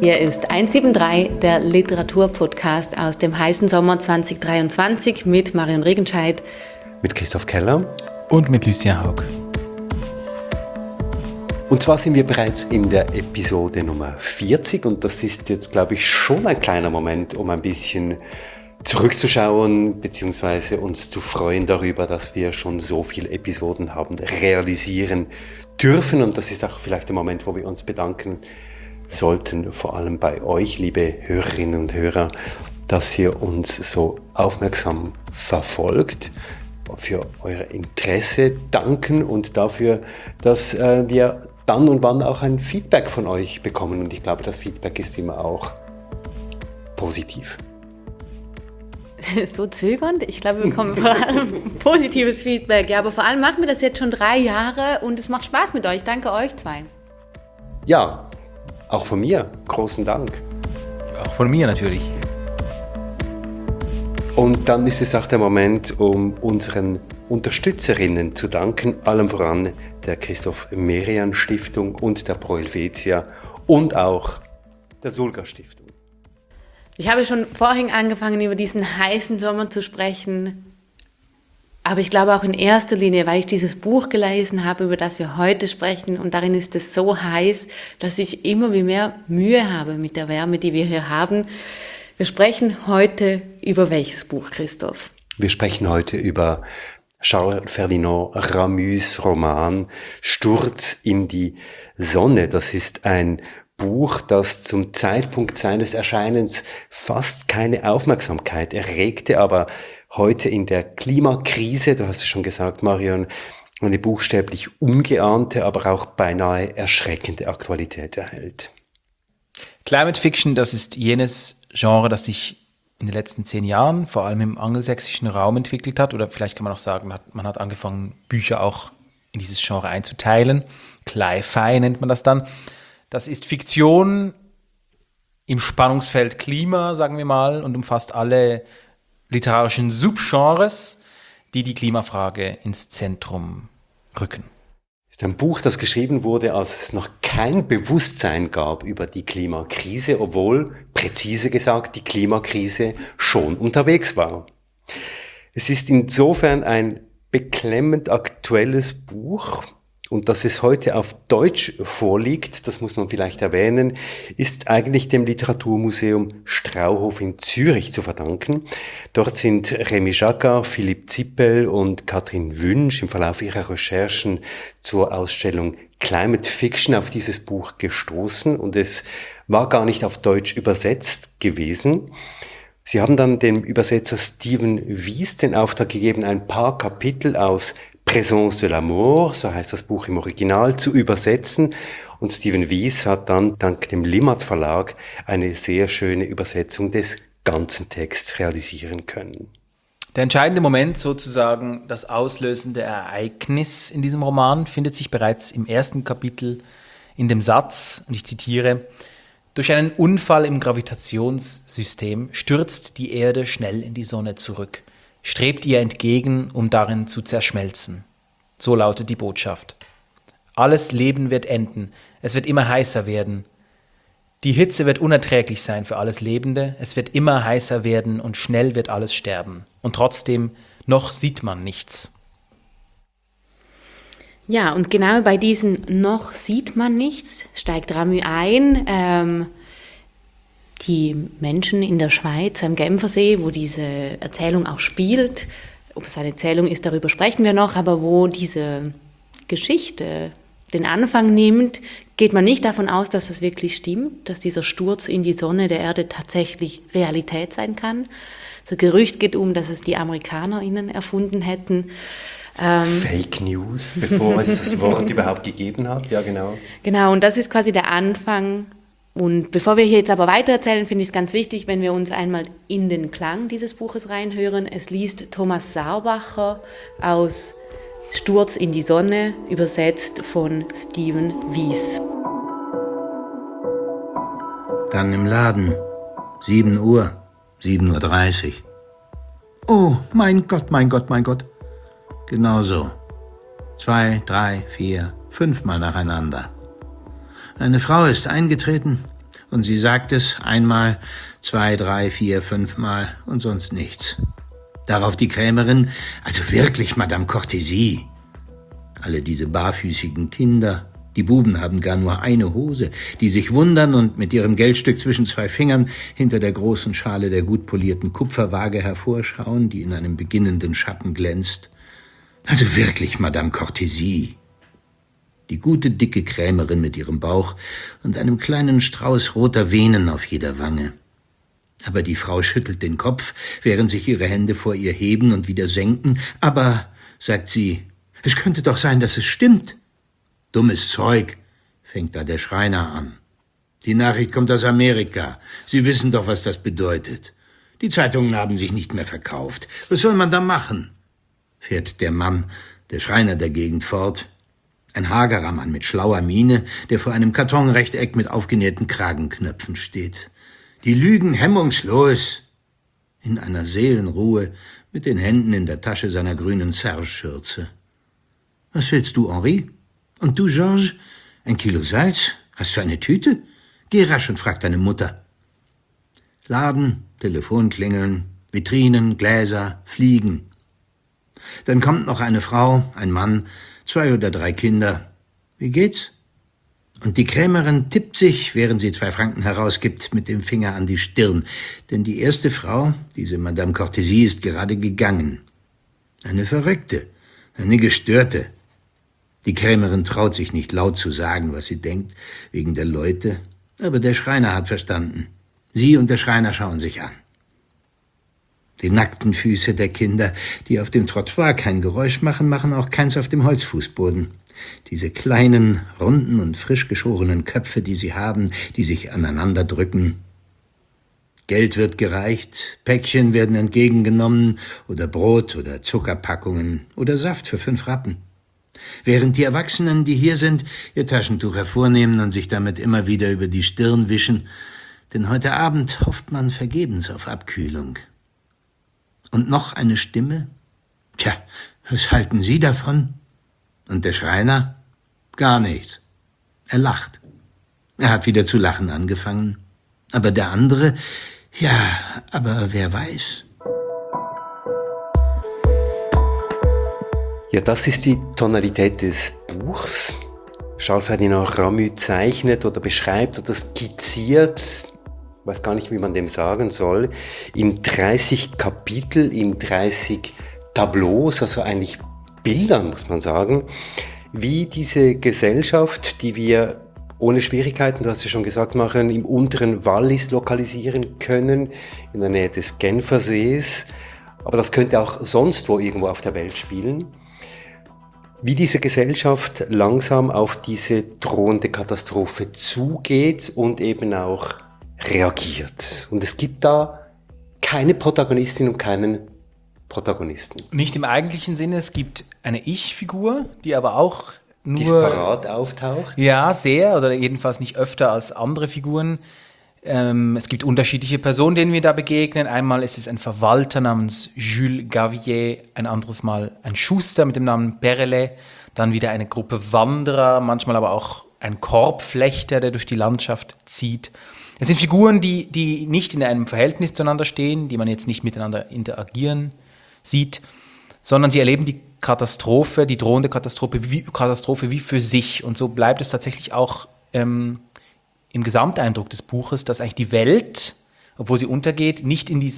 Hier ist 173, der Literaturpodcast aus dem heißen Sommer 2023 mit Marion Regenscheid, mit Christoph Keller und mit Lucien Haug. Und zwar sind wir bereits in der Episode Nummer 40 und das ist jetzt, glaube ich, schon ein kleiner Moment, um ein bisschen zurückzuschauen bzw. uns zu freuen darüber, dass wir schon so viele Episoden haben realisieren dürfen. Und das ist auch vielleicht der Moment, wo wir uns bedanken sollten, vor allem bei euch, liebe Hörerinnen und Hörer, dass ihr uns so aufmerksam verfolgt, für euer Interesse danken und dafür, dass wir dann und wann auch ein Feedback von euch bekommen. Und ich glaube, das Feedback ist immer auch positiv. So zögernd? Ich glaube, wir bekommen vor allem positives Feedback. Ja, aber vor allem machen wir das jetzt schon 3 Jahre und es macht Spaß mit euch. Danke euch zwei. Ja, auch von mir. Großen Dank. Auch von mir natürlich. Und dann ist es auch der Moment, um unseren Unterstützerinnen zu danken, allem voran der Christoph-Merian-Stiftung und der Pro Helvetia und auch der Sulga-Stiftung. Ich habe schon vorhin angefangen, über diesen heißen Sommer zu sprechen, aber ich glaube auch in erster Linie, weil ich dieses Buch gelesen habe, über das wir heute sprechen, und darin ist es so heiß, dass ich immer wie mehr Mühe habe mit der Wärme, die wir hier haben. Wir sprechen heute über welches Buch, Christoph? Wir sprechen heute über Charles Ferdinand Ramuz' Roman Sturz in die Sonne. Das ist ein Buch, das zum Zeitpunkt seines Erscheinens fast keine Aufmerksamkeit erregte, aber heute in der Klimakrise, du hast es schon gesagt, Marion, eine buchstäblich ungeahnte, aber auch beinahe erschreckende Aktualität erhält. Climate Fiction, das ist jenes Genre, das sich in den letzten 10 Jahren vor allem im angelsächsischen Raum entwickelt hat, oder vielleicht kann man auch sagen, man hat angefangen, Bücher auch in dieses Genre einzuteilen. Cli-Fi nennt man das dann. Das ist Fiktion im Spannungsfeld Klima, sagen wir mal, und umfasst alle literarischen Subgenres, die die Klimafrage ins Zentrum rücken. Es ist ein Buch, das geschrieben wurde, als es noch kein Bewusstsein gab über die Klimakrise, obwohl, präzise gesagt, die Klimakrise schon unterwegs war. Es ist insofern ein beklemmend aktuelles Buch. Und dass es heute auf Deutsch vorliegt, das muss man vielleicht erwähnen, ist eigentlich dem Literaturmuseum Strauhof in Zürich zu verdanken. Dort sind Remy Jacquard, Philipp Zippel und Katrin Wünsch im Verlauf ihrer Recherchen zur Ausstellung Climate Fiction auf dieses Buch gestoßen und es war gar nicht auf Deutsch übersetzt gewesen. Sie haben dann dem Übersetzer Steven Wies den Auftrag gegeben, ein paar Kapitel aus Présence de l'amour, so heißt das Buch im Original, zu übersetzen. Und Steven Wies hat dann dank dem Limmat Verlag eine sehr schöne Übersetzung des ganzen Texts realisieren können. Der entscheidende Moment, sozusagen das auslösende Ereignis in diesem Roman, findet sich bereits im ersten Kapitel in dem Satz, und ich zitiere: Durch einen Unfall im Gravitationssystem stürzt die Erde schnell in die Sonne zurück, strebt ihr entgegen, um darin zu zerschmelzen. So lautet die Botschaft. Alles Leben wird enden, es wird immer heißer werden. Die Hitze wird unerträglich sein für alles Lebende, es wird immer heißer werden und schnell wird alles sterben. Und trotzdem, noch sieht man nichts. Ja, und genau bei diesem noch sieht man nichts steigt Ramuz ein. Die Menschen in der Schweiz am Genfersee, wo diese Erzählung auch spielt, ob es eine Erzählung ist, darüber sprechen wir noch, aber wo diese Geschichte den Anfang nimmt, geht man nicht davon aus, dass es wirklich stimmt, dass dieser Sturz in die Sonne der Erde tatsächlich Realität sein kann. Das Gerücht geht um, dass es die AmerikanerInnen erfunden hätten. Fake News, bevor es das Wort überhaupt gegeben hat, ja genau. Genau, und das ist quasi der Anfang. Und bevor wir hier jetzt aber weitererzählen, finde ich es ganz wichtig, wenn wir uns einmal in den Klang dieses Buches reinhören. Es liest Thomas Saarbacher aus Sturz in die Sonne, übersetzt von Steven Wies. Dann im Laden. 7 Uhr, 7:30 Uhr. Oh, mein Gott, mein Gott, mein Gott. Genau so. 2, 3, 4, 5 Mal nacheinander. Eine Frau ist eingetreten Und sie sagt es einmal, 2, 3, 4, 5 Mal und sonst nichts. Darauf die Krämerin, also wirklich, Madame Cortésie. Alle diese barfüßigen Kinder, die Buben haben gar nur eine Hose, die sich wundern und mit ihrem Geldstück zwischen 2 Fingern hinter der großen Schale der gut polierten Kupferwaage hervorschauen, die in einem beginnenden Schatten glänzt. Also wirklich, Madame Cortésie. Die gute, dicke Krämerin mit ihrem Bauch und einem kleinen Strauß roter Venen auf jeder Wange. Aber die Frau schüttelt den Kopf, während sich ihre Hände vor ihr heben und wieder senken. Aber, sagt sie, es könnte doch sein, dass es stimmt. Dummes Zeug, fängt da der Schreiner an. Die Nachricht kommt aus Amerika. Sie wissen doch, was das bedeutet. Die Zeitungen haben sich nicht mehr verkauft. Was soll man da machen? Fährt der Mann, der Schreiner der Gegend, fort. Ein hagerer Mann mit schlauer Miene, der vor einem Kartonrechteck mit aufgenähten Kragenknöpfen steht. Die lügen hemmungslos. In einer Seelenruhe, mit den Händen in der Tasche seiner grünen Serge-Schürze. Was willst du, Henri? Und du, Georges? 1 Kilo Salz? Hast du eine Tüte? Geh rasch und frag deine Mutter. Laden, Telefon klingeln, Vitrinen, Gläser, Fliegen. Dann kommt noch eine Frau, ein Mann, 2 oder 3 Kinder. Wie geht's? Und die Krämerin tippt sich, während sie 2 Franken herausgibt, mit dem Finger an die Stirn. Denn die erste Frau, diese Madame Cortésie, ist gerade gegangen. Eine Verrückte, eine Gestörte. Die Krämerin traut sich nicht laut zu sagen, was sie denkt, wegen der Leute. Aber der Schreiner hat verstanden. Sie und der Schreiner schauen sich an. Die nackten Füße der Kinder, die auf dem Trottoir kein Geräusch machen, machen auch keins auf dem Holzfußboden. Diese kleinen, runden und frisch geschorenen Köpfe, die sie haben, die sich aneinander drücken. Geld wird gereicht, Päckchen werden entgegengenommen oder Brot oder Zuckerpackungen oder Saft für 5 Rappen. Während die Erwachsenen, die hier sind, ihr Taschentuch hervornehmen und sich damit immer wieder über die Stirn wischen, denn heute Abend hofft man vergebens auf Abkühlung. Und noch eine Stimme? Tja, was halten Sie davon? Und der Schreiner? Gar nichts. Er lacht. Er hat wieder zu lachen angefangen. Aber der andere? Ja, aber wer weiß. Ja, das ist die Tonalität des Buchs. Charles Ferdinand Ramus zeichnet oder beschreibt oder skizziert, ich weiß gar nicht, wie man dem sagen soll, in 30 Kapitel, in 30 Tableaus, also eigentlich Bildern, muss man sagen, wie diese Gesellschaft, die wir ohne Schwierigkeiten, du hast ja schon gesagt, machen, im unteren Wallis lokalisieren können, in der Nähe des Genfersees, aber das könnte auch sonst wo irgendwo auf der Welt spielen. Wie diese Gesellschaft langsam auf diese drohende Katastrophe zugeht und eben auch reagiert. Und es gibt da keine Protagonistin und keinen Protagonisten. Nicht im eigentlichen Sinne, es gibt eine Ich-Figur, die aber auch nur disparat auftaucht. Ja, sehr, oder jedenfalls nicht öfter als andere Figuren. Es gibt unterschiedliche Personen, denen wir da begegnen. Einmal ist es ein Verwalter namens Jules Gavier, ein anderes Mal ein Schuster mit dem Namen Perrelet, dann wieder eine Gruppe Wanderer, manchmal aber auch ein Korbflechter, der durch die Landschaft zieht. Es sind Figuren, die nicht in einem Verhältnis zueinander stehen, die man jetzt nicht miteinander interagieren sieht, sondern sie erleben die Katastrophe, die drohende Katastrophe wie für sich. Und so bleibt es tatsächlich auch im Gesamteindruck des Buches, dass eigentlich die Welt, obwohl sie untergeht, nicht in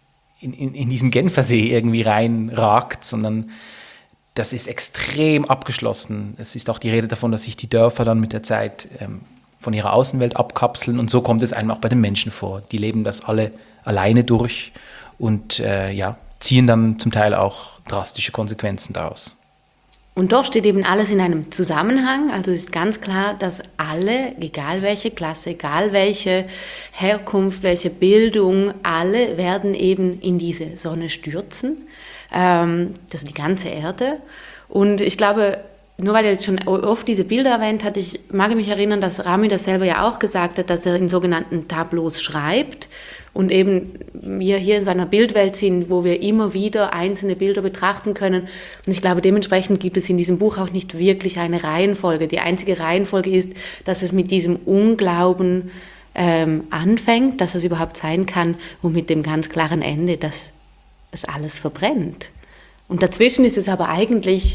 diesen Genfersee irgendwie reinragt, sondern das ist extrem abgeschlossen. Es ist auch die Rede davon, dass sich die Dörfer dann mit der Zeit von ihrer Außenwelt abkapseln, und so kommt es einem auch bei den Menschen vor. Die leben das alle alleine durch und ziehen dann zum Teil auch drastische Konsequenzen daraus. Und doch steht eben alles in einem Zusammenhang. Also es ist ganz klar, dass alle, egal welche Klasse, egal welche Herkunft, welche Bildung, alle werden eben in diese Sonne stürzen. Das ist die ganze Erde. Und ich glaube, nur weil er jetzt schon oft diese Bilder erwähnt hat, mag mich erinnern, dass Ramus das selber ja auch gesagt hat, dass er in sogenannten Tableaus schreibt. Und eben wir hier in so einer Bildwelt sind, wo wir immer wieder einzelne Bilder betrachten können. Und ich glaube, dementsprechend gibt es in diesem Buch auch nicht wirklich eine Reihenfolge. Die einzige Reihenfolge ist, dass es mit diesem Unglauben anfängt, dass es überhaupt sein kann und mit dem ganz klaren Ende, dass es alles verbrennt. Und dazwischen ist es aber eigentlich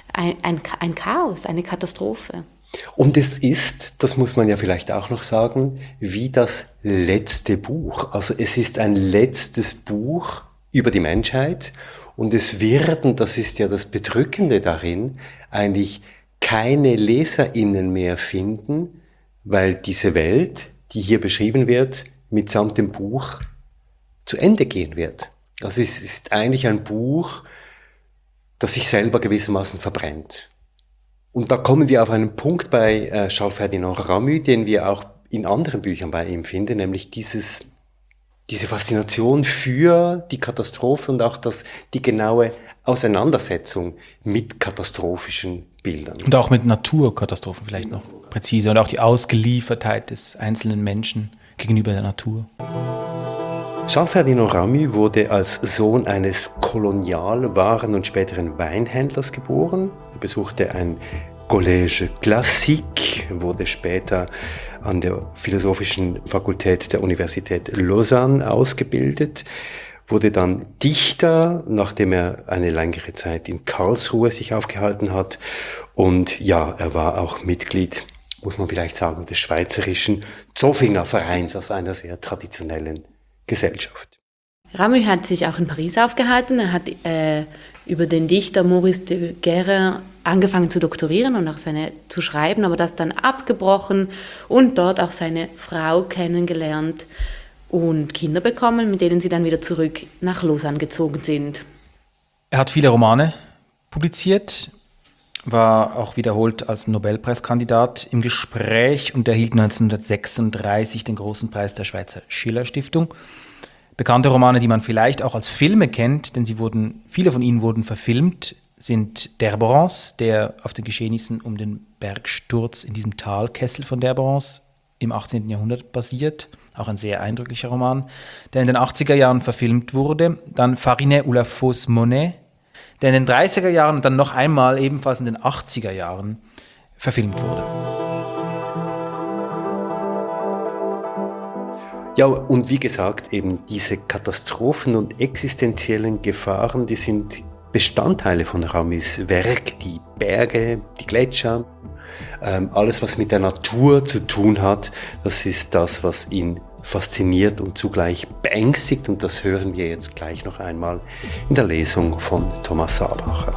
ein Chaos, eine Katastrophe. Und es ist, das muss man ja vielleicht auch noch sagen, wie das letzte Buch. Also es ist ein letztes Buch über die Menschheit und es werden, das ist ja das Bedrückende darin, eigentlich keine LeserInnen mehr finden, weil diese Welt, die hier beschrieben wird, mitsamt dem Buch zu Ende gehen wird. Also es ist eigentlich ein Buch, das sich selber gewissermaßen verbrennt. Und da kommen wir auf einen Punkt bei Charles Ferdinand Ramü, den wir auch in anderen Büchern bei ihm finden, nämlich diese Faszination für die Katastrophe und auch die genaue Auseinandersetzung mit katastrophischen Bildern. Und auch mit Naturkatastrophen vielleicht noch präzise und auch die Ausgeliefertheit des einzelnen Menschen gegenüber der Natur. Charles Ferdinand Ramü wurde als Sohn eines Kolonialwaren- und späteren Weinhändlers geboren. Er besuchte ein Collège Classique, wurde später an der Philosophischen Fakultät der Universität Lausanne ausgebildet, wurde dann Dichter, nachdem er eine längere Zeit in Karlsruhe sich aufgehalten hat. Und ja, er war auch Mitglied, muss man vielleicht sagen, des Schweizerischen Zofinger Vereins, also einer sehr traditionellen Gesellschaft. Ramü hat sich auch in Paris aufgehalten. Er hat über den Dichter Maurice de Guérin angefangen zu doktorieren und auch zu schreiben, aber das dann abgebrochen und dort auch seine Frau kennengelernt und Kinder bekommen, mit denen sie dann wieder zurück nach Lausanne gezogen sind. Er hat viele Romane publiziert, war auch wiederholt als Nobelpreiskandidat im Gespräch und erhielt 1936 den großen Preis der Schweizer Schiller-Stiftung. Bekannte Romane, die man vielleicht auch als Filme kennt, denn viele von ihnen wurden verfilmt, sind Derborance, der auf den Geschehnissen um den Bergsturz in diesem Talkessel von Derborance im 18. Jahrhundert basiert, auch ein sehr eindrücklicher Roman, der in den 80er Jahren verfilmt wurde. Dann Farinet ou la fausse monnaie, der in den 30er Jahren und dann noch einmal ebenfalls in den 80er Jahren verfilmt wurde. Ja, und wie gesagt, eben diese Katastrophen und existenziellen Gefahren, die sind Bestandteile von Ramüs Werk, die Berge, die Gletscher, alles, was mit der Natur zu tun hat, das ist das, was ihn fasziniert und zugleich beängstigt. Und das hören wir jetzt gleich noch einmal in der Lesung von Thomas Sabacher.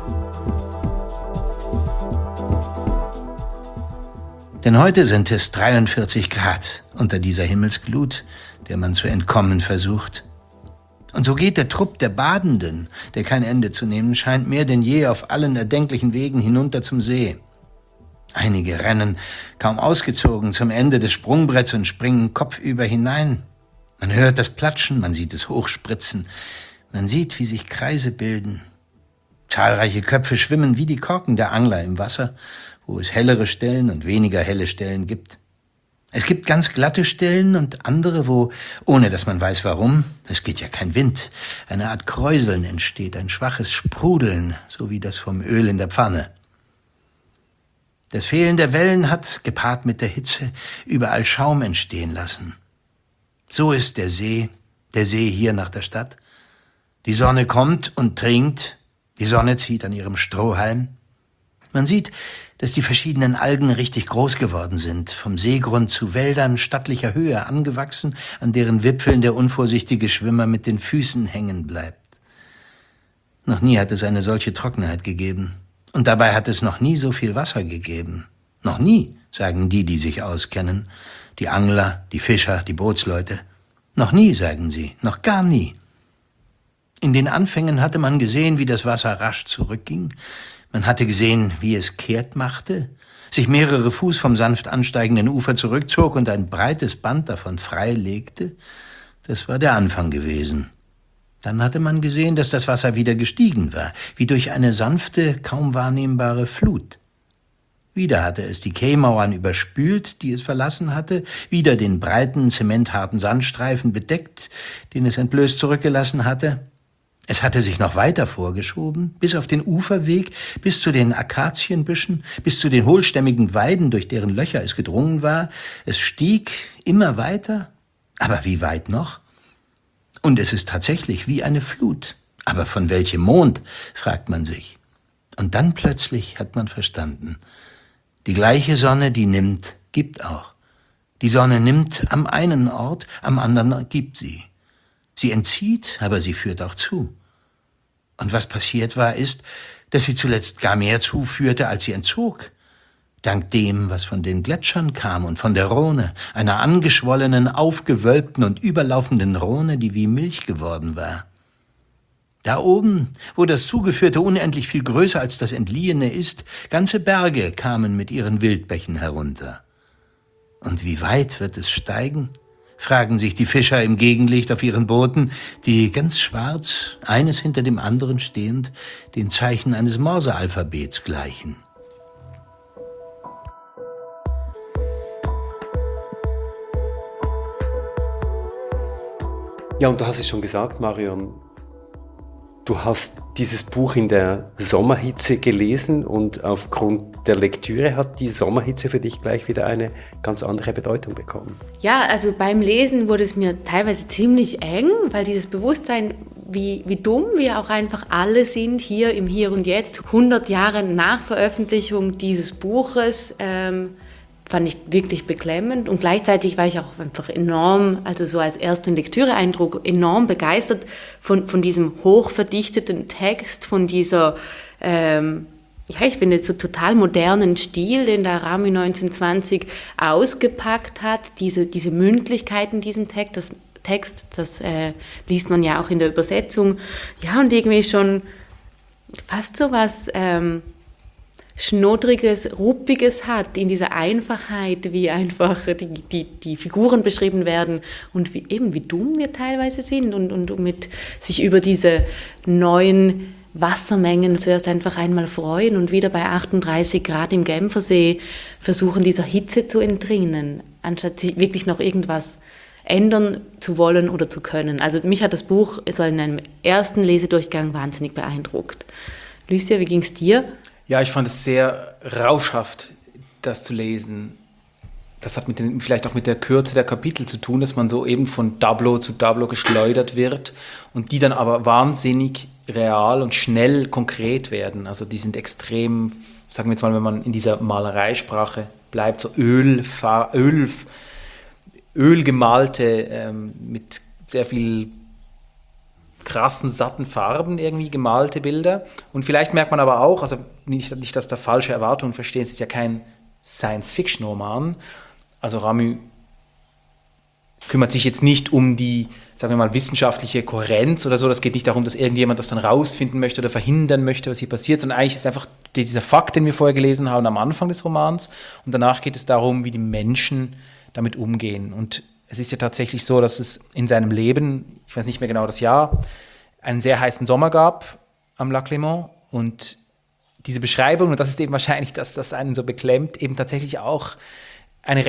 Denn heute sind es 43 Grad unter dieser Himmelsglut, der man zu entkommen versucht. Und so geht der Trupp der Badenden, der kein Ende zu nehmen scheint, mehr denn je auf allen erdenklichen Wegen hinunter zum See. Einige rennen, kaum ausgezogen, zum Ende des Sprungbretts und springen kopfüber hinein. Man hört das Platschen, man sieht es hochspritzen, man sieht, wie sich Kreise bilden. Zahlreiche Köpfe schwimmen wie die Korken der Angler im Wasser, wo es hellere Stellen und weniger helle Stellen gibt. Es gibt ganz glatte Stellen und andere, wo, ohne dass man weiß warum, es geht ja kein Wind, eine Art Kräuseln entsteht, ein schwaches Sprudeln, so wie das vom Öl in der Pfanne. Das Fehlen der Wellen hat, gepaart mit der Hitze, überall Schaum entstehen lassen. So ist der See hier nach der Stadt. Die Sonne kommt und trinkt, die Sonne zieht an ihrem Strohhalm. Man sieht, dass die verschiedenen Algen richtig groß geworden sind, vom Seegrund zu Wäldern stattlicher Höhe angewachsen, an deren Wipfeln der unvorsichtige Schwimmer mit den Füßen hängen bleibt. Noch nie hat es eine solche Trockenheit gegeben. Und dabei hat es noch nie so viel Wasser gegeben. Noch nie, sagen die sich auskennen. Die Angler, die Fischer, die Bootsleute. Noch nie, sagen sie, noch gar nie. In den Anfängen hatte man gesehen, wie das Wasser rasch zurückging. Man hatte gesehen, wie es kehrt machte, sich mehrere Fuß vom sanft ansteigenden Ufer zurückzog und ein breites Band davon freilegte. Das war der Anfang gewesen. Dann hatte man gesehen, dass das Wasser wieder gestiegen war, wie durch eine sanfte, kaum wahrnehmbare Flut. Wieder hatte es die Quaimauern überspült, die es verlassen hatte, wieder den breiten, zementharten Sandstreifen bedeckt, den es entblößt zurückgelassen hatte. Es hatte sich noch weiter vorgeschoben, bis auf den Uferweg, bis zu den Akazienbüschen, bis zu den hohlstämmigen Weiden, durch deren Löcher es gedrungen war. Es stieg immer weiter, aber wie weit noch? Und es ist tatsächlich wie eine Flut. Aber von welchem Mond, fragt man sich. Und dann plötzlich hat man verstanden. Die gleiche Sonne, die nimmt, gibt auch. Die Sonne nimmt am einen Ort, am anderen gibt sie. Sie entzieht, aber sie führt auch zu. Und was passiert war, ist, dass sie zuletzt gar mehr zuführte, als sie entzog. Dank dem, was von den Gletschern kam und von der Rhone, einer angeschwollenen, aufgewölbten und überlaufenden Rhone, die wie Milch geworden war. Da oben, wo das Zugeführte unendlich viel größer als das Entliehene ist, ganze Berge kamen mit ihren Wildbächen herunter. Und wie weit wird es steigen? Fragen sich die Fischer im Gegenlicht auf ihren Booten, die ganz schwarz, eines hinter dem anderen stehend, den Zeichen eines Morsealphabets gleichen. Ja, und du hast es schon gesagt, Marion, du hast dieses Buch in der Sommerhitze gelesen und aufgrund der Lektüre hat die Sommerhitze für dich gleich wieder eine ganz andere Bedeutung bekommen. Ja, also beim Lesen wurde es mir teilweise ziemlich eng, weil dieses Bewusstsein, wie dumm wir auch einfach alle sind, hier im Hier und Jetzt, 100 Jahre nach Veröffentlichung dieses Buches, fand ich wirklich beklemmend und gleichzeitig war ich auch einfach enorm, also so als ersten Lektüreeindruck, enorm begeistert von diesem hochverdichteten Text, von dieser, ich finde, so total modernen Stil, den da Ramy 1920 ausgepackt hat, diese Mündlichkeit in diesem Text, das liest man ja auch in der Übersetzung, ja, und irgendwie schon fast so was Schnoddriges, Ruppiges hat, in dieser Einfachheit, wie einfach die Figuren beschrieben werden und wie dumm wir teilweise sind und mit sich über diese neuen Wassermengen zuerst einfach einmal freuen und wieder bei 38 Grad im Genfersee versuchen, dieser Hitze zu entrinnen, anstatt sich wirklich noch irgendwas ändern zu wollen oder zu können. Also mich hat das Buch so in einem ersten Lesedurchgang wahnsinnig beeindruckt. Lucia, wie ging es dir? Ja, ich fand es sehr rauschhaft, das zu lesen. Das hat vielleicht auch mit der Kürze der Kapitel zu tun, dass man so eben von Tableau zu Tableau geschleudert wird und die dann aber wahnsinnig real und schnell konkret werden. Also die sind extrem, sagen wir jetzt mal, wenn man in dieser Malereisprache bleibt, so ölgemalte, mit sehr viel krassen, satten Farben irgendwie gemalte Bilder. Und vielleicht merkt man aber auch, also nicht dass da falsche Erwartungen verstehen, es ist ja kein Science-Fiction-Roman. Also Ramy kümmert sich jetzt nicht um die, sagen wir mal, wissenschaftliche Kohärenz oder so. Das geht nicht darum, dass irgendjemand das dann rausfinden möchte oder verhindern möchte, was hier passiert, sondern eigentlich ist es einfach dieser Fakt, den wir vorher gelesen haben am Anfang des Romans. Und danach geht es darum, wie die Menschen damit umgehen. Und es ist ja tatsächlich so, dass es in seinem Leben, ich weiß nicht mehr genau das Jahr, einen sehr heißen Sommer gab am Lac Léman und diese Beschreibung, und das ist eben wahrscheinlich, dass das einen so beklemmt, eben tatsächlich auch eine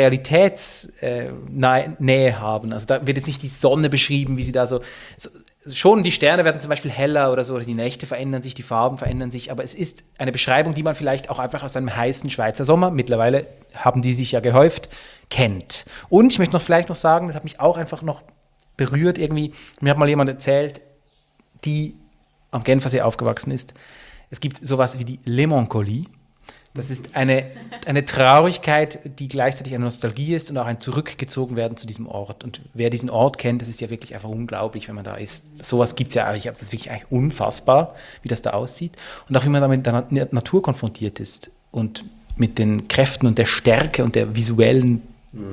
Realitätsnähe haben. Also da wird jetzt nicht die Sonne beschrieben, wie sie da so schon die Sterne werden zum Beispiel heller oder so, oder die Nächte verändern sich, die Farben verändern sich, aber es ist eine Beschreibung, die man vielleicht auch einfach aus einem heißen Schweizer Sommer, mittlerweile haben die sich ja gehäuft, kennt. Und ich möchte vielleicht noch sagen, das hat mich auch einfach noch berührt irgendwie, mir hat mal jemand erzählt, die am Genfersee aufgewachsen ist, es gibt sowas wie die Lémancolie. Das ist eine Traurigkeit, die gleichzeitig eine Nostalgie ist und auch ein Zurückgezogenwerden zu diesem Ort. Und wer diesen Ort kennt, das ist ja wirklich einfach unglaublich, wenn man da ist. Sowas gibt es ja eigentlich, das ist wirklich eigentlich unfassbar, wie das da aussieht. Und auch wie man da mit der Natur konfrontiert ist und mit den Kräften und der Stärke und der visuellen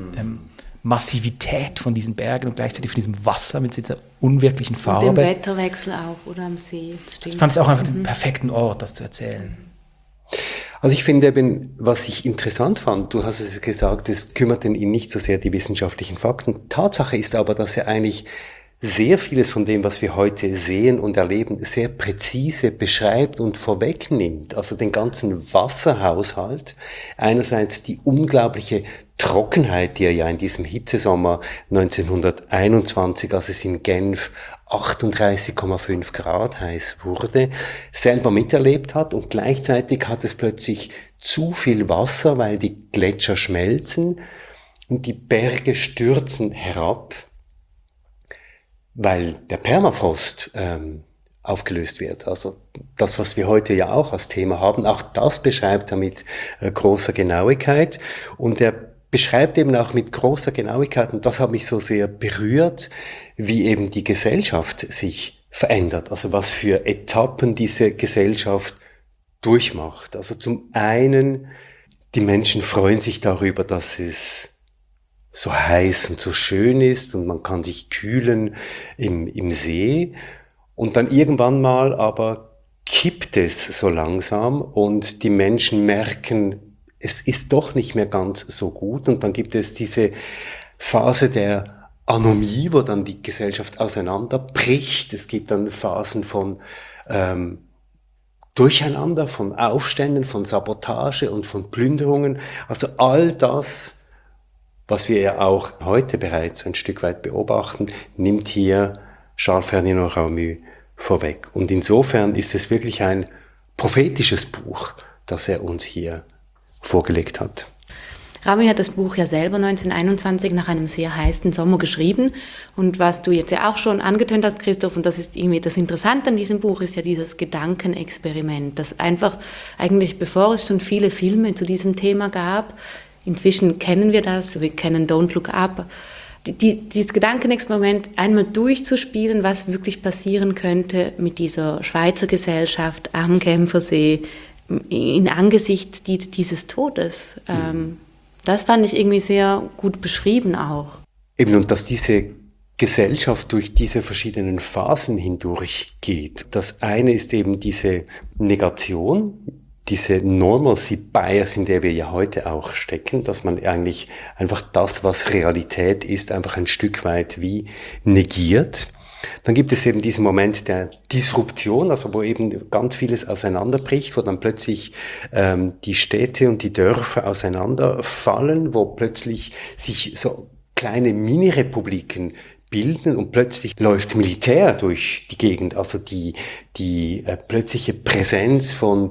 Massivität von diesen Bergen und gleichzeitig von diesem Wasser mit dieser unwirklichen Farbe. Und dem Wetterwechsel auch, oder am See. Ich fand es auch einfach den perfekten Ort, das zu erzählen. Also ich finde eben, was ich interessant fand, du hast es gesagt, es kümmerten ihn nicht so sehr die wissenschaftlichen Fakten. Tatsache ist aber, dass er eigentlich sehr vieles von dem, was wir heute sehen und erleben, sehr präzise beschreibt und vorwegnimmt. Also den ganzen Wasserhaushalt, einerseits die unglaubliche Trockenheit, die er ja in diesem Hitzesommer 1921, als es in Genf 38,5 Grad heiß wurde, selber miterlebt hat, und gleichzeitig hat es plötzlich zu viel Wasser, weil die Gletscher schmelzen und die Berge stürzen herab, weil der Permafrost aufgelöst wird. Also das, was wir heute ja auch als Thema haben, auch das beschreibt er mit großer Genauigkeit, und er beschreibt eben auch mit großer Genauigkeit, und das hat mich so sehr berührt, wie eben die Gesellschaft sich verändert, also was für Etappen diese Gesellschaft durchmacht. Also zum einen, die Menschen freuen sich darüber, dass es so heiß und so schön ist und man kann sich kühlen im See, und dann irgendwann mal aber kippt es so langsam und die Menschen merken, es ist doch nicht mehr ganz so gut, und dann gibt es diese Phase der Anomie, wo dann die Gesellschaft auseinanderbricht. Es gibt dann Phasen von Durcheinander, von Aufständen, von Sabotage und von Plünderungen. Also all das, was wir ja auch heute bereits ein Stück weit beobachten, nimmt hier Charles Ferdinand Ramuz vorweg. Und insofern ist es wirklich ein prophetisches Buch, das er uns hier vorgelegt hat. Ramuz hat das Buch ja selber 1921 nach einem sehr heißen Sommer geschrieben. Und was du jetzt ja auch schon angetönt hast, Christoph, und das ist irgendwie das Interessante an diesem Buch, ist ja dieses Gedankenexperiment, das einfach eigentlich, bevor es schon viele Filme zu diesem Thema gab, inzwischen kennen wir das, wir kennen Don't Look Up, dieses Gedankenexperiment einmal durchzuspielen, was wirklich passieren könnte mit dieser Schweizer Gesellschaft am Genfersee, in Angesichts dieses Todes. Das fand ich irgendwie sehr gut beschrieben auch. Eben, und dass diese Gesellschaft durch diese verschiedenen Phasen hindurchgeht. Das eine ist eben diese Negation, diese Normalcy Bias, in der wir ja heute auch stecken, dass man eigentlich einfach das, was Realität ist, einfach ein Stück weit wie negiert. Dann gibt es eben diesen Moment der Disruption, also wo eben ganz vieles auseinanderbricht, wo dann plötzlich die Städte und die Dörfer auseinanderfallen, wo plötzlich sich so kleine Mini-Republiken bilden und plötzlich läuft Militär durch die Gegend. Also die plötzliche Präsenz von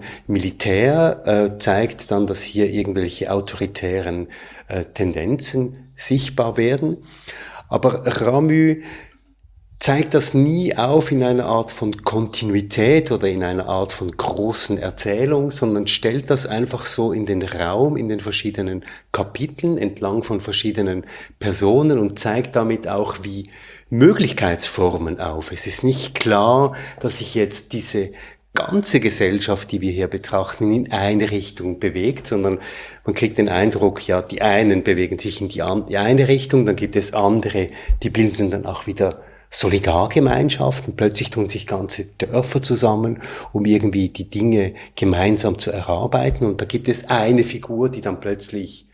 Militär zeigt dann, dass hier irgendwelche autoritären Tendenzen sichtbar werden. Aber Ramuz zeigt das nie auf in einer Art von Kontinuität oder in einer Art von großen Erzählung, sondern stellt das einfach so in den Raum, in den verschiedenen Kapiteln, entlang von verschiedenen Personen, und zeigt damit auch wie Möglichkeitsformen auf. Es ist nicht klar, dass sich jetzt diese ganze Gesellschaft, die wir hier betrachten, in eine Richtung bewegt, sondern man kriegt den Eindruck, ja, die einen bewegen sich in die eine Richtung, dann gibt es andere, die bilden dann auch wieder Solidargemeinschaften. Plötzlich tun sich ganze Dörfer zusammen, um irgendwie die Dinge gemeinsam zu erarbeiten. Und da gibt es eine Figur, die dann plötzlich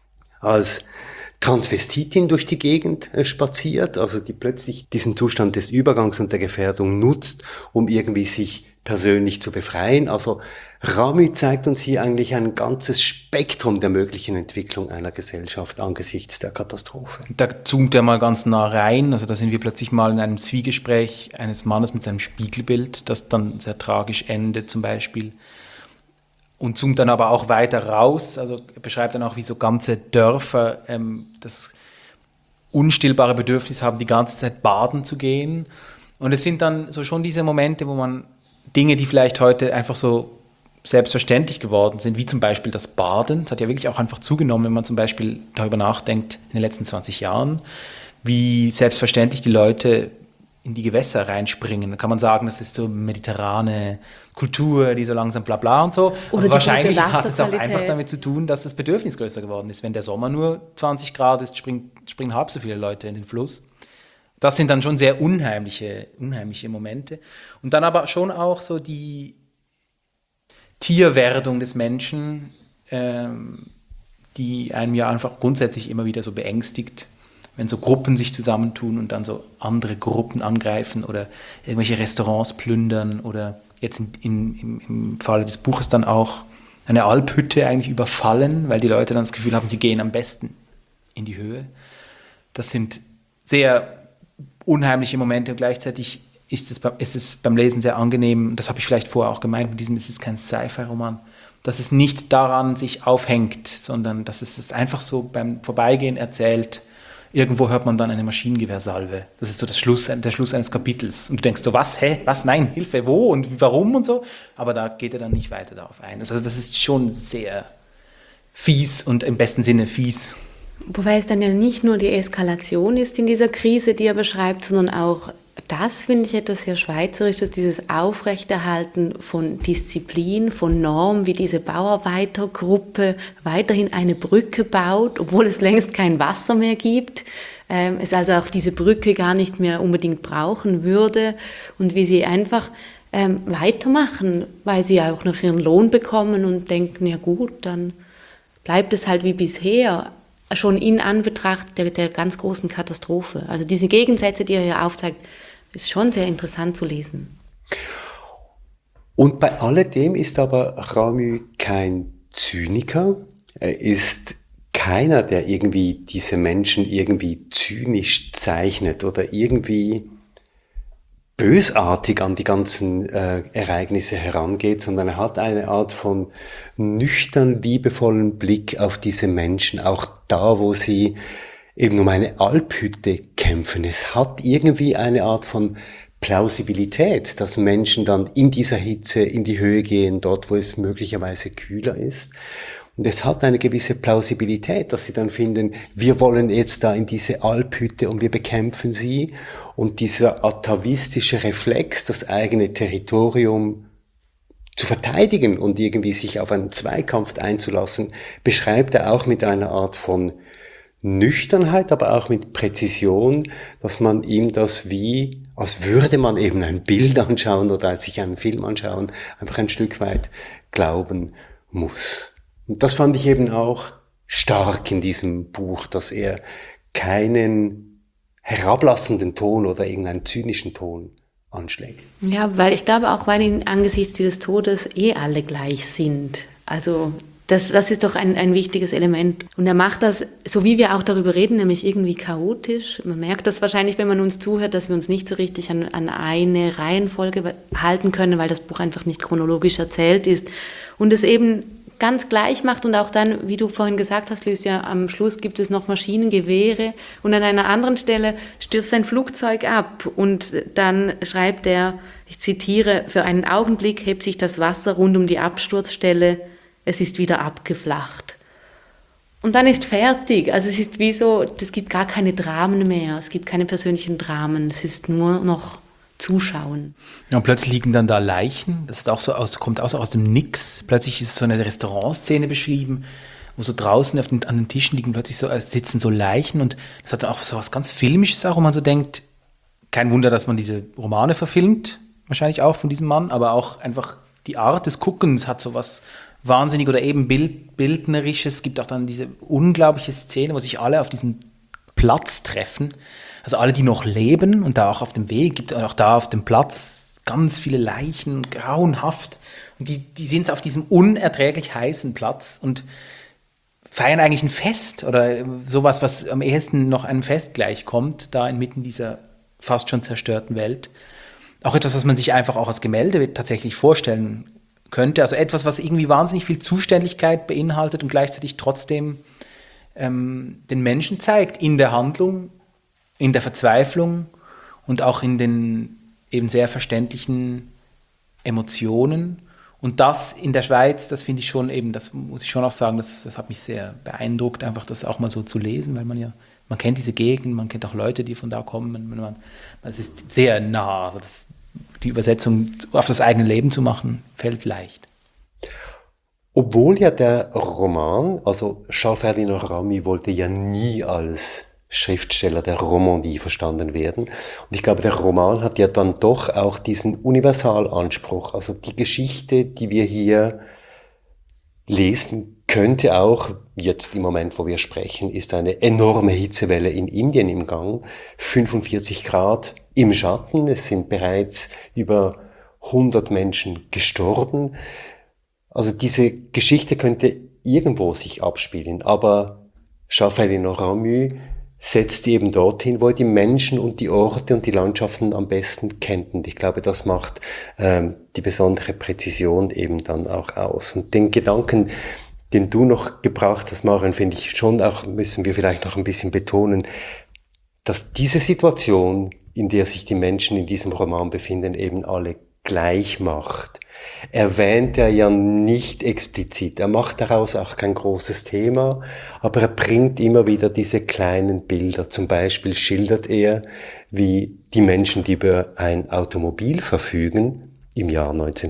als Transvestitin durch die Gegend spaziert, also die plötzlich diesen Zustand des Übergangs und der Gefährdung nutzt, um irgendwie sich persönlich zu befreien. Also Ramuz zeigt uns hier eigentlich ein ganzes Spektrum der möglichen Entwicklung einer Gesellschaft angesichts der Katastrophe. Da zoomt er mal ganz nah rein, also da sind wir plötzlich mal in einem Zwiegespräch eines Mannes mit seinem Spiegelbild, das dann sehr tragisch endet zum Beispiel, und zoomt dann aber auch weiter raus, also er beschreibt dann auch, wie so ganze Dörfer das unstillbare Bedürfnis haben, die ganze Zeit baden zu gehen, und es sind dann so schon diese Momente, wo man Dinge, die vielleicht heute einfach so selbstverständlich geworden sind, wie zum Beispiel das Baden. Das hat ja wirklich auch einfach zugenommen, wenn man zum Beispiel darüber nachdenkt, in den letzten 20 Jahren, wie selbstverständlich die Leute in die Gewässer reinspringen. Da kann man sagen, das ist so mediterrane Kultur, die so langsam bla bla und so. Oder aber wahrscheinlich hat es auch einfach damit zu tun, dass das Bedürfnis größer geworden ist. Wenn der Sommer nur 20 Grad ist, springen halb so viele Leute in den Fluss. Das sind dann schon sehr unheimliche Momente. Und dann aber schon auch so die Tierwerdung des Menschen, die einem ja einfach grundsätzlich immer wieder so beängstigt, wenn so Gruppen sich zusammentun und dann so andere Gruppen angreifen oder irgendwelche Restaurants plündern oder jetzt im Falle des Buches dann auch eine Alphütte eigentlich überfallen, weil die Leute dann das Gefühl haben, sie gehen am besten in die Höhe. Das sind sehr unheimliche Momente und gleichzeitig ist es beim Lesen sehr angenehm, das habe ich vielleicht vorher auch gemeint, mit diesem ist es kein Sci-Fi-Roman, dass es nicht daran sich aufhängt, sondern dass es einfach so beim Vorbeigehen erzählt. Irgendwo hört man dann eine Maschinengewehrsalve. Das ist so der Schluss eines Kapitels. Und du denkst so, was, was, nein, Hilfe, wo und warum und so. Aber da geht er dann nicht weiter darauf ein. Also das ist schon sehr fies und im besten Sinne fies. Wobei es dann ja nicht nur die Eskalation ist in dieser Krise, die er beschreibt, sondern auch, das finde ich etwas sehr Schweizerisches, dieses Aufrechterhalten von Disziplin, von Norm, wie diese Bauarbeitergruppe weiterhin eine Brücke baut, obwohl es längst kein Wasser mehr gibt. Es also auch diese Brücke gar nicht mehr unbedingt brauchen würde und wie sie einfach weitermachen, weil sie ja auch noch ihren Lohn bekommen und denken, ja gut, dann bleibt es halt wie bisher, schon in Anbetracht der ganz großen Katastrophe. Also diese Gegensätze, die er hier aufzeigt, ist schon sehr interessant zu lesen. Und bei alledem ist aber Camus kein Zyniker. Er ist keiner, der irgendwie diese Menschen irgendwie zynisch zeichnet oder irgendwie bösartig an die ganzen Ereignisse herangeht, sondern er hat eine Art von nüchtern liebevollen Blick auf diese Menschen, auch da, wo sie eben um eine Alphütte kämpfen. Es hat irgendwie eine Art von Plausibilität, dass Menschen dann in dieser Hitze in die Höhe gehen, dort, wo es möglicherweise kühler ist. Und es hat eine gewisse Plausibilität, dass sie dann finden, wir wollen jetzt da in diese Alphütte und wir bekämpfen sie. Und dieser atavistische Reflex, das eigene Territorium zu verteidigen und irgendwie sich auf einen Zweikampf einzulassen, beschreibt er auch mit einer Art von Nüchternheit, aber auch mit Präzision, dass man ihm das wie, als würde man eben ein Bild anschauen oder sich einen Film anschauen, einfach ein Stück weit glauben muss. Und das fand ich eben auch stark in diesem Buch, dass er keinen herablassenden Ton oder irgendeinen zynischen Ton anschlägt. Ja, weil ich glaube auch, weil ihn angesichts dieses Todes alle gleich sind. Also das ist doch ein wichtiges Element. Und er macht das, so wie wir auch darüber reden, nämlich irgendwie chaotisch. Man merkt das wahrscheinlich, wenn man uns zuhört, dass wir uns nicht so richtig an eine Reihenfolge halten können, weil das Buch einfach nicht chronologisch erzählt ist. Und es eben ganz gleich macht und auch dann, wie du vorhin gesagt hast, Lucia, am Schluss gibt es noch Maschinengewehre und an einer anderen Stelle stürzt ein Flugzeug ab und dann schreibt er, ich zitiere, für einen Augenblick hebt sich das Wasser rund um die Absturzstelle, es ist wieder abgeflacht. Und dann ist fertig, also es ist wie so, es gibt gar keine Dramen mehr, es gibt keine persönlichen Dramen, es ist nur noch Zuschauen. Ja, und plötzlich liegen dann da Leichen, das ist auch so kommt auch so aus dem Nix. Plötzlich ist so eine Restaurantszene beschrieben, wo so draußen an den Tischen liegen plötzlich so sitzen so Leichen und das hat dann auch so was ganz Filmisches auch, wo man so denkt, kein Wunder, dass man diese Romane verfilmt, wahrscheinlich auch von diesem Mann, aber auch einfach die Art des Guckens hat so was wahnsinnig oder eben bildnerisches. Es gibt auch dann diese unglaubliche Szene, wo sich alle auf diesem Platz treffen. Also alle, die noch leben und da auch auf dem Weg, gibt auch da auf dem Platz ganz viele Leichen, grauenhaft. Und die sind auf diesem unerträglich heißen Platz und feiern eigentlich ein Fest oder sowas, was am ehesten noch einem Fest gleichkommt, da inmitten dieser fast schon zerstörten Welt. Auch etwas, was man sich einfach auch als Gemälde tatsächlich vorstellen könnte. Also etwas, was irgendwie wahnsinnig viel Zuständigkeit beinhaltet und gleichzeitig trotzdem den Menschen zeigt in der Handlung, in der Verzweiflung und auch in den eben sehr verständlichen Emotionen. Und das in der Schweiz, das finde ich schon eben, das muss ich schon auch sagen, das hat mich sehr beeindruckt, einfach das auch mal so zu lesen, weil man kennt diese Gegend, man kennt auch Leute, die von da kommen. Es ist sehr nah, die Übersetzung auf das eigene Leben zu machen, fällt leicht. Obwohl ja der Roman, also Charles-Ferdinand Ramy wollte ja nie als Schriftsteller der Romandie verstanden werden. Und ich glaube, der Roman hat ja dann doch auch diesen Universalanspruch. Also die Geschichte, die wir hier lesen, könnte auch, jetzt im Moment, wo wir sprechen, ist eine enorme Hitzewelle in Indien im Gang. 45 Grad im Schatten. Es sind bereits über 100 Menschen gestorben. Also diese Geschichte könnte irgendwo sich abspielen, aber Charles-Ferdinand Ramü setzt eben dorthin, wo er die Menschen und die Orte und die Landschaften am besten kennt. Und ich glaube, das macht die besondere Präzision eben dann auch aus. Und den Gedanken, den du noch gebracht hast, Marion, finde ich schon auch, müssen wir vielleicht noch ein bisschen betonen, dass diese Situation, in der sich die Menschen in diesem Roman befinden, eben alle gleich macht. Erwähnt er ja nicht explizit. Er macht daraus auch kein großes Thema, aber er bringt immer wieder diese kleinen Bilder. Zum Beispiel schildert er, wie die Menschen, die über ein Automobil verfügen, im Jahr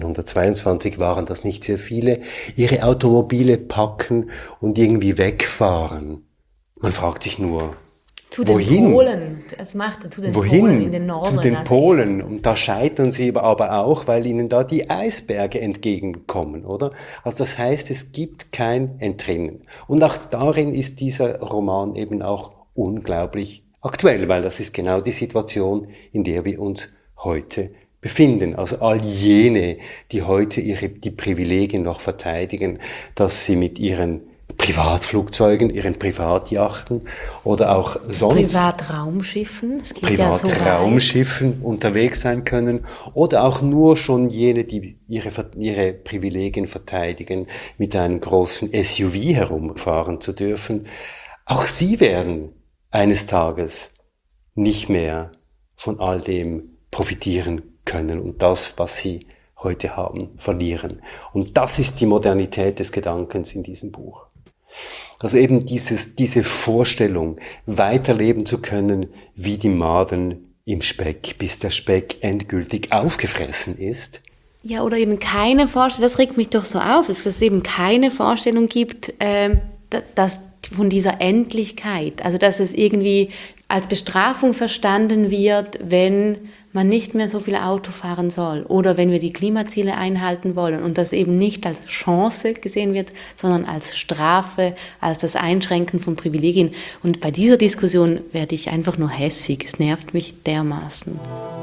1922 waren das nicht sehr viele, ihre Automobile packen und irgendwie wegfahren. Man fragt sich nur, zu den wohin? Polen, es macht zu den Wohin? Polen in den Norden. Zu den als Polen. erstes. Und da scheitern sie aber auch, weil ihnen da die Eisberge entgegenkommen, oder? Also das heißt, es gibt kein Entrinnen. Und auch darin ist dieser Roman eben auch unglaublich aktuell, weil das ist genau die Situation, in der wir uns heute befinden. Also all jene, die heute die Privilegien noch verteidigen, dass sie mit ihren Privatflugzeugen, ihren Privatjachten oder auch sonst Privatraumschiffen, es geht ja so weit. Privatraumschiffen unterwegs sein können oder auch nur schon jene, die ihre Privilegien verteidigen, mit einem großen SUV herumfahren zu dürfen. Auch sie werden eines Tages nicht mehr von all dem profitieren können und das, was sie heute haben, verlieren. Und das ist die Modernität des Gedankens in diesem Buch. Also eben diese Vorstellung, weiterleben zu können wie die Maden im Speck, bis der Speck endgültig aufgefressen ist. Ja, oder eben keine Vorstellung, das regt mich doch so auf, dass es eben keine Vorstellung gibt, dass von dieser Endlichkeit, also dass es irgendwie als Bestrafung verstanden wird, wenn man nicht mehr so viel Auto fahren soll oder wenn wir die Klimaziele einhalten wollen und das eben nicht als Chance gesehen wird, sondern als Strafe, als das Einschränken von Privilegien. Und bei dieser Diskussion werde ich einfach nur hässig. Es nervt mich dermaßen.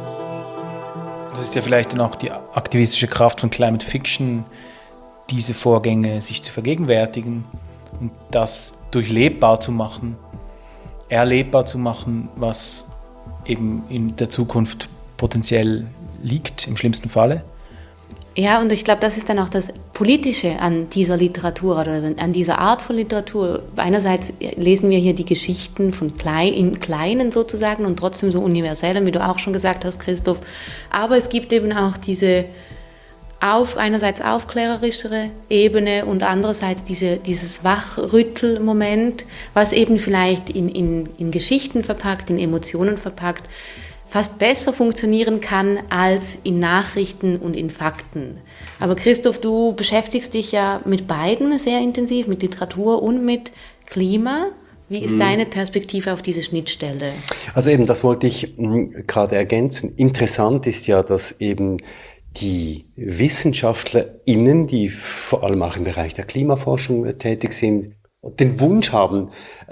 Das ist ja vielleicht dann auch die aktivistische Kraft von Climate Fiction, diese Vorgänge sich zu vergegenwärtigen und das durchlebbar zu machen, erlebbar zu machen, was eben in der Zukunft potenziell liegt, im schlimmsten Falle. Ja, und ich glaube, das ist dann auch das Politische an dieser Literatur oder an dieser Art von Literatur. Einerseits lesen wir hier die Geschichten von im Kleinen sozusagen und trotzdem so universellen, wie du auch schon gesagt hast, Christoph. Aber es gibt eben auch diese einerseits aufklärerischere Ebene und andererseits dieses Wachrüttelmoment, was eben vielleicht in Geschichten verpackt, in Emotionen verpackt, fast besser funktionieren kann als in Nachrichten und in Fakten. Aber Christoph, du beschäftigst dich ja mit beiden sehr intensiv, mit Literatur und mit Klima. Wie ist deine Perspektive auf diese Schnittstelle? Also eben, das wollte ich gerade ergänzen. Interessant ist ja, dass eben die WissenschaftlerInnen, die vor allem auch im Bereich der Klimaforschung tätig sind, den Wunsch haben,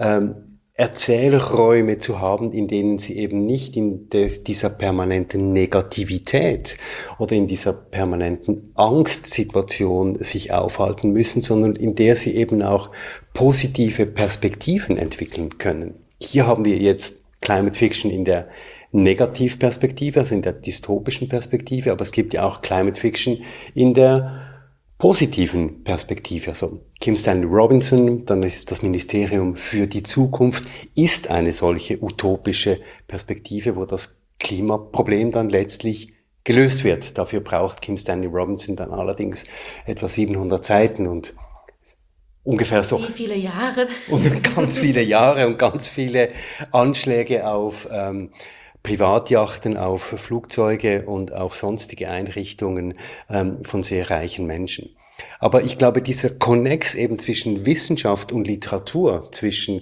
Erzählräume zu haben, in denen sie eben nicht in dieser permanenten Negativität oder in dieser permanenten Angstsituation sich aufhalten müssen, sondern in der sie eben auch positive Perspektiven entwickeln können. Hier haben wir jetzt Climate Fiction in der Negativperspektive, also in der dystopischen Perspektive, aber es gibt ja auch Climate Fiction in der positiven Perspektive. Also Kim Stanley Robinson, dann ist das Ministerium für die Zukunft, ist eine solche utopische Perspektive, wo das Klimaproblem dann letztlich gelöst wird. Dafür braucht Kim Stanley Robinson dann allerdings etwa 700 Seiten und ungefähr so. Wie viele Jahre? Und ganz viele Jahre und ganz viele Anschläge auf Privatjachten, auf Flugzeuge und auf sonstige Einrichtungen von sehr reichen Menschen. Aber ich glaube, dieser Konnex eben zwischen Wissenschaft und Literatur, zwischen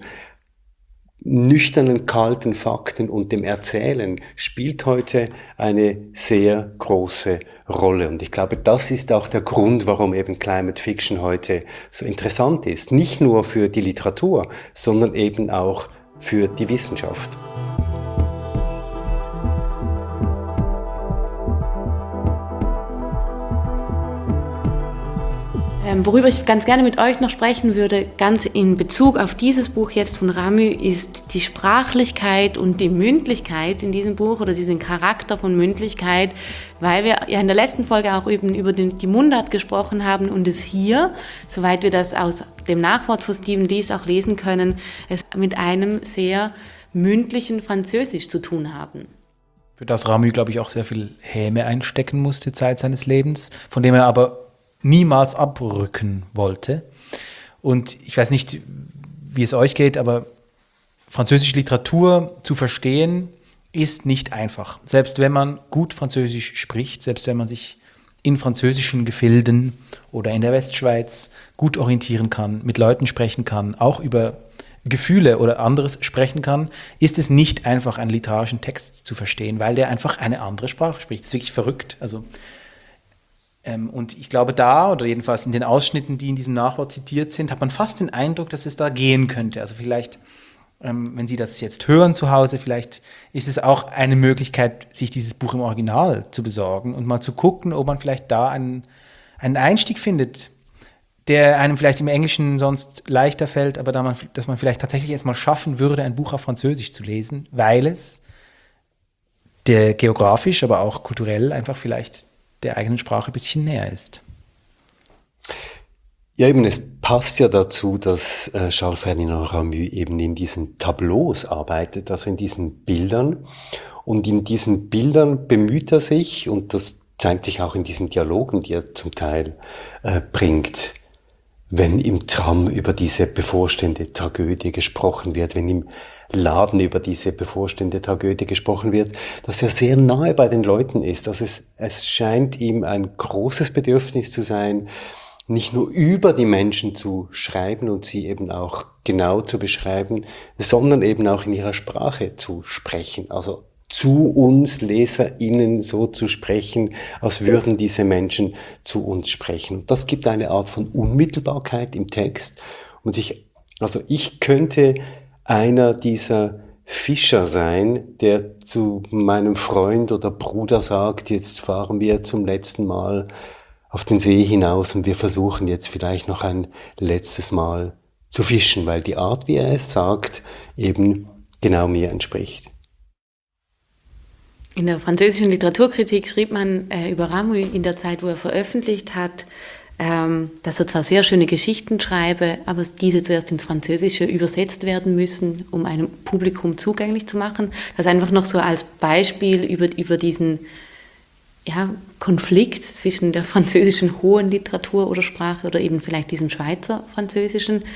nüchternen, kalten Fakten und dem Erzählen, spielt heute eine sehr große Rolle. Und ich glaube, das ist auch der Grund, warum eben Climate Fiction heute so interessant ist. Nicht nur für die Literatur, sondern eben auch für die Wissenschaft. Worüber ich ganz gerne mit euch noch sprechen würde, ganz in Bezug auf dieses Buch jetzt von Ramü, ist die Sprachlichkeit und die Mündlichkeit in diesem Buch oder diesen Charakter von Mündlichkeit, weil wir ja in der letzten Folge auch eben über die Mundart gesprochen haben und es hier, soweit wir das aus dem Nachwort von Stephen Lees auch lesen können, es mit einem sehr mündlichen Französisch zu tun haben. Für das Ramü, glaube ich, auch sehr viel Häme einstecken musste, Zeit seines Lebens, von dem er aber niemals abrücken wollte. Und ich weiß nicht, wie es euch geht, aber französische Literatur zu verstehen, ist nicht einfach. Selbst wenn man gut Französisch spricht, selbst wenn man sich in französischen Gefilden oder in der Westschweiz gut orientieren kann, mit Leuten sprechen kann, auch über Gefühle oder anderes sprechen kann, ist es nicht einfach, einen literarischen Text zu verstehen, weil der einfach eine andere Sprache spricht. Das ist wirklich verrückt. Und ich glaube, da, oder jedenfalls in den Ausschnitten, die in diesem Nachwort zitiert sind, hat man fast den Eindruck, dass es da gehen könnte. Also vielleicht, wenn Sie das jetzt hören zu Hause, vielleicht ist es auch eine Möglichkeit, sich dieses Buch im Original zu besorgen und mal zu gucken, ob man vielleicht da einen Einstieg findet, der einem vielleicht im Englischen sonst leichter fällt, aber dass man vielleicht tatsächlich erst mal schaffen würde, ein Buch auf Französisch zu lesen, weil es der geografisch, aber auch kulturell einfach vielleicht der eigenen Sprache ein bisschen näher ist. Ja, eben, es passt ja dazu, dass Charles Ferdinand Ramü eben in diesen Tableaus arbeitet, also in diesen Bildern. Und in diesen Bildern bemüht er sich, und das zeigt sich auch in diesen Dialogen, die er zum Teil bringt, wenn im Tram über diese bevorstehende Tragödie gesprochen wird, wenn im Laden über diese bevorstehende Tragödie gesprochen wird, dass er sehr nahe bei den Leuten ist. Also es scheint ihm ein großes Bedürfnis zu sein, nicht nur über die Menschen zu schreiben und sie eben auch genau zu beschreiben, sondern eben auch in ihrer Sprache zu sprechen. Also zu uns LeserInnen so zu sprechen, als würden diese Menschen zu uns sprechen. Und das gibt eine Art von Unmittelbarkeit im Text. Und ich könnte einer dieser Fischer sein, der zu meinem Freund oder Bruder sagt, jetzt fahren wir zum letzten Mal auf den See hinaus und wir versuchen jetzt vielleicht noch ein letztes Mal zu fischen, weil die Art, wie er es sagt, eben genau mir entspricht. In der französischen Literaturkritik schrieb man über Ramü in der Zeit, wo er veröffentlicht hat, dass er zwar sehr schöne Geschichten schreibe, aber diese zuerst ins Französische übersetzt werden müssen, um einem Publikum zugänglich zu machen. Das einfach noch so als Beispiel über diesen Konflikt zwischen der französischen hohen Literatur oder Sprache oder eben vielleicht diesem Schweizer Französischen.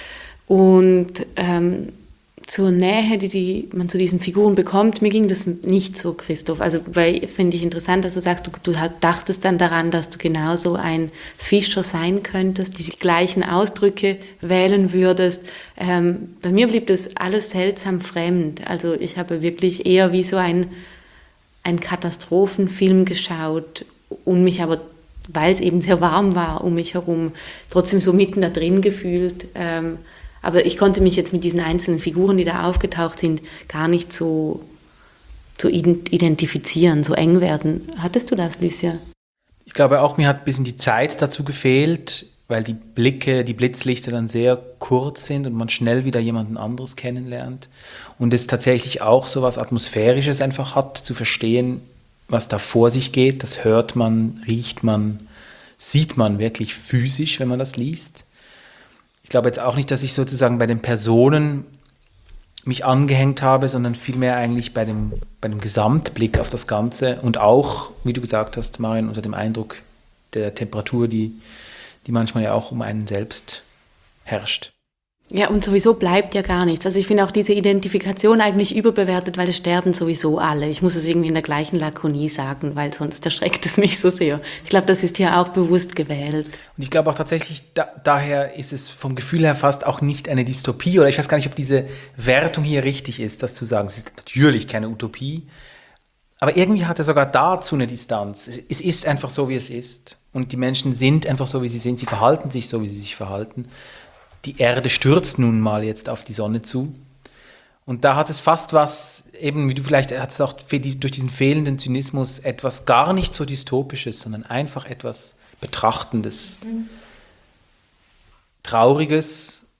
Und zur Nähe, die man zu diesen Figuren bekommt, mir ging das nicht so, Christoph. Also, weil finde ich interessant, dass du sagst, du dachtest dann daran, dass du genauso ein Fischer sein könntest, die gleichen Ausdrücke wählen würdest. Bei mir blieb das alles seltsam fremd. Also ich habe wirklich eher wie so ein Katastrophenfilm geschaut und mich aber, weil es eben sehr warm war um mich herum, trotzdem so mitten da drin gefühlt. Aber ich konnte mich jetzt mit diesen einzelnen Figuren, die da aufgetaucht sind, gar nicht so identifizieren, so eng werden. Hattest du das, Lucia? Ich glaube auch, mir hat ein bisschen die Zeit dazu gefehlt, weil die Blicke, die Blitzlichter dann sehr kurz sind und man schnell wieder jemanden anderes kennenlernt. Und es tatsächlich auch so was Atmosphärisches einfach hat, zu verstehen, was da vor sich geht. Das hört man, riecht man, sieht man wirklich physisch, wenn man das liest. Ich glaube jetzt auch nicht, dass ich sozusagen bei den Personen mich angehängt habe, sondern vielmehr eigentlich bei dem Gesamtblick auf das Ganze und auch, wie du gesagt hast, Marion, unter dem Eindruck der Temperatur, die manchmal ja auch um einen selbst herrscht. Ja, und sowieso bleibt ja gar nichts. Also ich finde auch diese Identifikation eigentlich überbewertet, weil es sterben sowieso alle. Ich muss es irgendwie in der gleichen Lakonie sagen, weil sonst erschreckt es mich so sehr. Ich glaube, das ist hier auch bewusst gewählt. Und ich glaube auch tatsächlich, daher ist es vom Gefühl her fast auch nicht eine Dystopie, oder ich weiß gar nicht, ob diese Wertung hier richtig ist, das zu sagen. Es ist natürlich keine Utopie, aber irgendwie hat er sogar dazu eine Distanz. Es ist einfach so, wie es ist. Und die Menschen sind einfach so, wie sie sind. Sie verhalten sich so, wie sie sich verhalten. Die Erde stürzt nun mal jetzt auf die Sonne zu. Und da hat es fast was, eben wie du vielleicht, hat es auch durch diesen fehlenden Zynismus etwas gar nicht so Dystopisches, sondern einfach etwas Betrachtendes. Trauriges,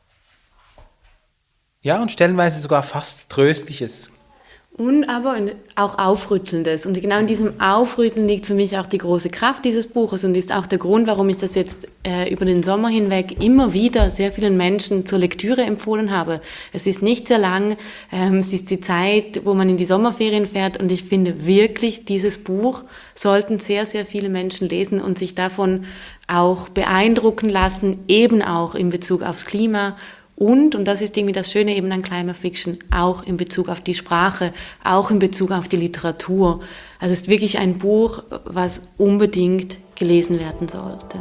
ja, und stellenweise sogar fast Tröstliches. Und aber auch Aufrüttelndes. Und genau in diesem Aufrütteln liegt für mich auch die große Kraft dieses Buches und ist auch der Grund, warum ich das jetzt über den Sommer hinweg immer wieder sehr vielen Menschen zur Lektüre empfohlen habe. Es ist nicht sehr lang, es ist die Zeit, wo man in die Sommerferien fährt und ich finde wirklich, dieses Buch sollten sehr, sehr viele Menschen lesen und sich davon auch beeindrucken lassen, eben auch in Bezug aufs Klima. Und das ist irgendwie das Schöne eben an Climate Fiction, auch in Bezug auf die Sprache, auch in Bezug auf die Literatur. Also es ist wirklich ein Buch, was unbedingt gelesen werden sollte.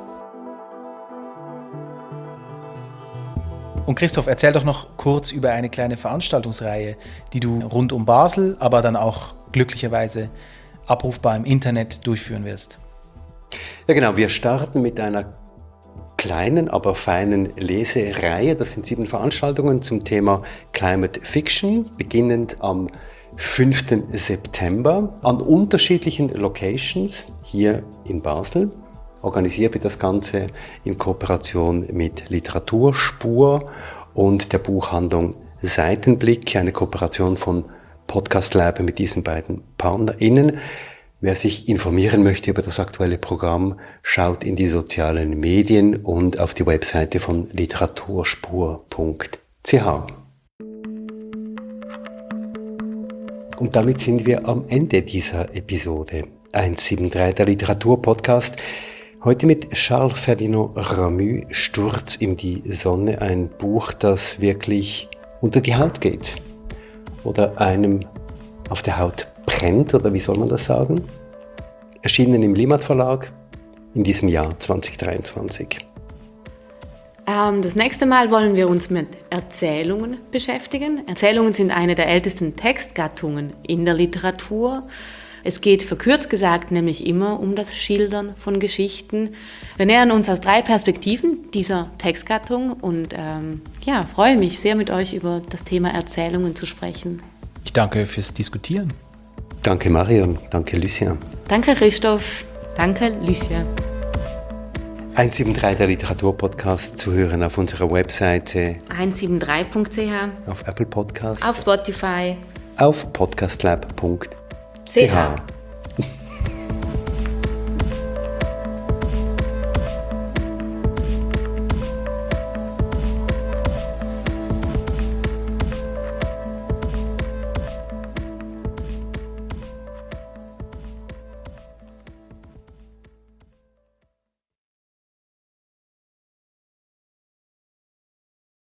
Und Christoph, erzähl doch noch kurz über eine kleine Veranstaltungsreihe, die du rund um Basel, aber dann auch glücklicherweise abrufbar im Internet durchführen wirst. Ja genau, wir starten mit einer kleinen, aber feinen Lesereihe. Das sind 7 Veranstaltungen zum Thema Climate Fiction, beginnend am 5. September an unterschiedlichen Locations hier in Basel. Organisiert wird das Ganze in Kooperation mit Literaturspur und der Buchhandlung Seitenblick, eine Kooperation von Podcast Lab mit diesen beiden PartnerInnen. Wer sich informieren möchte über das aktuelle Programm, schaut in die sozialen Medien und auf die Webseite von literaturspur.ch. Und damit sind wir am Ende dieser Episode 173, der Literaturpodcast. Heute mit Charles Ferdinand Ramus, Sturz in die Sonne, ein Buch, das wirklich unter die Haut geht oder einem auf der Haut brennt, oder wie soll man das sagen? Erschienen im Limmat Verlag in diesem Jahr 2023. Das nächste Mal wollen wir uns mit Erzählungen beschäftigen. Erzählungen sind eine der ältesten Textgattungen in der Literatur. Es geht verkürzt gesagt nämlich immer um das Schildern von Geschichten. Wir nähern uns aus 3 Perspektiven dieser Textgattung und freue mich sehr, mit euch über das Thema Erzählungen zu sprechen. Ich danke fürs Diskutieren. Danke Marion, danke Lucien. Danke Christoph, danke Lucien. 173, der Literaturpodcast, zu hören auf unserer Webseite 173.ch, auf Apple Podcasts, auf Spotify, auf podcastlab.ch.